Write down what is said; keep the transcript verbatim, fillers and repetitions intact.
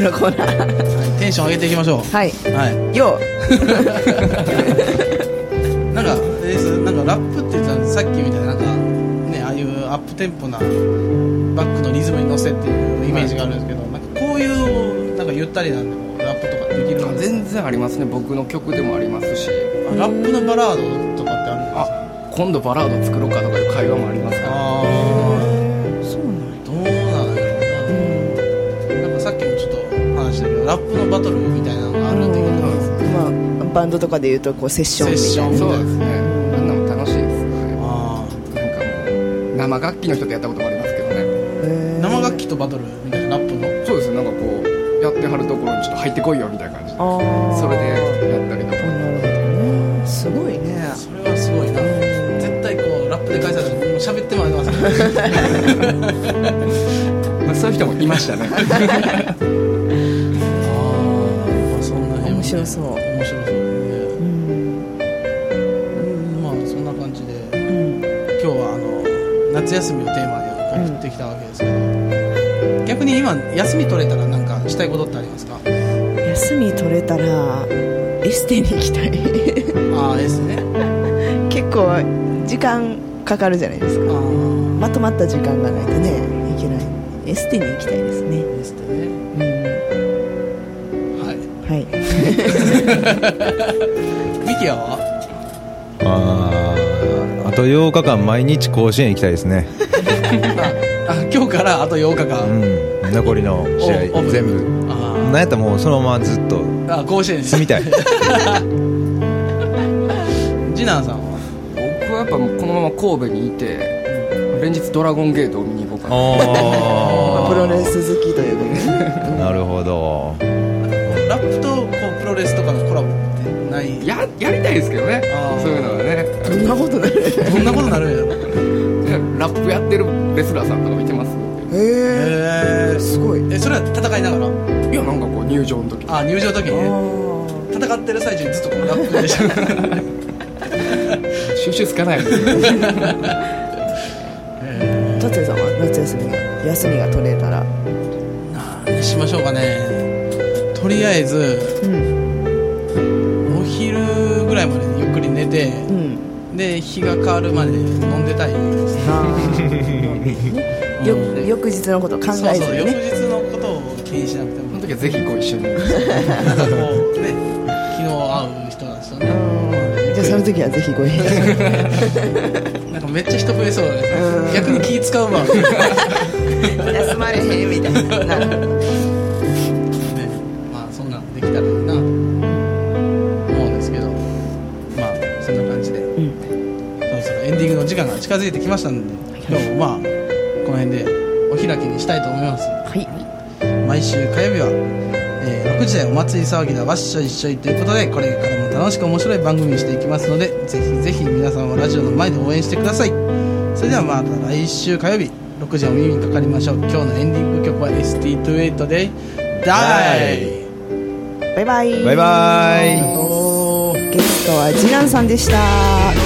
のコーナー、はい、 テンション上げていきましょう。 はい、はい、よなんかですなんかラップって言ったらさっきみたいななんかねああいうアップテンポなバックのリズムに乗せっていうイメージがあるんですけど、はい、なんかこういうなんかゆったりなんでもラップとかできるんですか？ 全然ありますね。僕の曲でもありますし、 ラップのバラードとかってあるんですか？ あ、今度バラード作ろうかとかいう会話もありますから。ああ、そうなんどうなんだろうな、うん、なんかさっきもちょっと話したけどラップのバトルみたいなのがあるんだけど、 まあ、バンドとかでいうとこうセッションみたいな。 そうですね、あんなの楽しいですよね。あ、なんかもう生楽器の人とやったこともありますけどね。 生楽器とバトルみたいなラップの。 そうですね、なんかこうやってはるところにちょっと入ってこいよみたいな感じで、それでやったりとか。 すごいね。 それはすごいな。絶対こうラップで返されたらもう喋ってもらってますねまあそういう人もいましたねああ、 そんな辺、ね、 面白そう。 面白そうね、うん、まあそんな感じで、うん、今日はあの夏休みをテーマに送ってきたわけですけど、うん、逆に今休み取れたらなんかしたいことってありますか？ 休み取れたらエステに行きたいああ、エステね結構時間かかるじゃないですか。まとまった時間がないとねいけない。エステに行きたいですね。 エステね、うん、はいはいミキヤはああとようかかん毎日甲子園行きたいですねああ、今日からあとようかかん、 うん、残りの試合全部なんやったらもうそのままずっとあ甲子園に住みたい次男さんは？ 僕はやっぱこのまま神戸にいて連日ドラゴンゲートを見に行こうかなプロレス好きということでなるほど。 ラップとこうプロレスとかのコラボってない？ や, やりたいですけどね。そういうのはね。 どんなことなるどんなことなるんやろラップやってるレスラーさんとか見てます。 へえ、すごい。 え、それは戦いながら？ いや、なんかこう入場の時。 あ、入場の時にね、戦ってる最中にずっとこうラップでしょ収集つかないですよ達也さんは夏休みが休みが取れたら何しましょうかね。とりあえず、うん、お昼ぐらいまでゆっくり寝て、うん、で日が変わるまで飲んでたいですねよ翌日のことを考えずにね。 そうそう、翌日のことを気にしなくても。 その時はぜひご一緒になんかこうね、昨日会う人なんですよね。 じゃあその時はぜひご一緒になんかめっちゃ人増えそうだね。逆に気使うわ休まれへんみたいなね、 まあそんなんできたらいいなと思うんですけど、まあそんな感じで、うん、そろそろエンディングの時間が近づいてきましたので、今日もまあこの辺でお開きにしたいと思います。 はい。 毎週火曜日は、えー、ろくじ台お祭り騒ぎだわっしょいっしょいということで、これからも楽しく面白い番組にしていきますので、ぜひぜひ皆さんはラジオの前で応援してください。それではまた来週火曜日ろくじお耳にかかりましょう。今日のエンディング曲は エスティーにじゅうはち で Die。 バイバイバイバイ。 ゲストは次男さんでした。